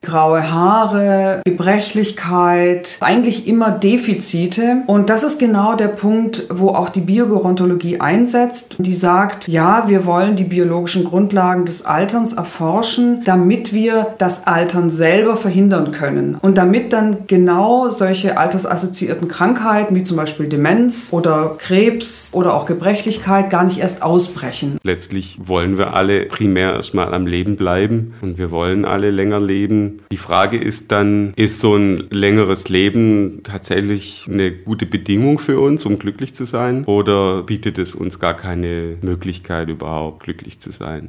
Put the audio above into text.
graue Haare, Gebrechlichkeit, eigentlich immer Defizite. Und das ist genau der Punkt, wo auch die Biogerontologie einsetzt. Die sagt, ja, wir wollen die biologischen Grundlagen des Alterns erforschen, damit wir das Altern selber verhindern können. Und damit dann genau solche altersassoziierten Krankheiten wie zum Beispiel Demenz oder Krebs oder auch Gebrechlichkeit gar nicht erst ausbrechen. Letztlich wollen wir alle primär erstmal am Leben bleiben und wir wollen alle länger leben. Die Frage ist dann, ist so ein längeres Leben tatsächlich eine gute Bedingung für uns, um glücklich zu sein? Oder bietet es uns gar keine Möglichkeit, überhaupt glücklich zu sein?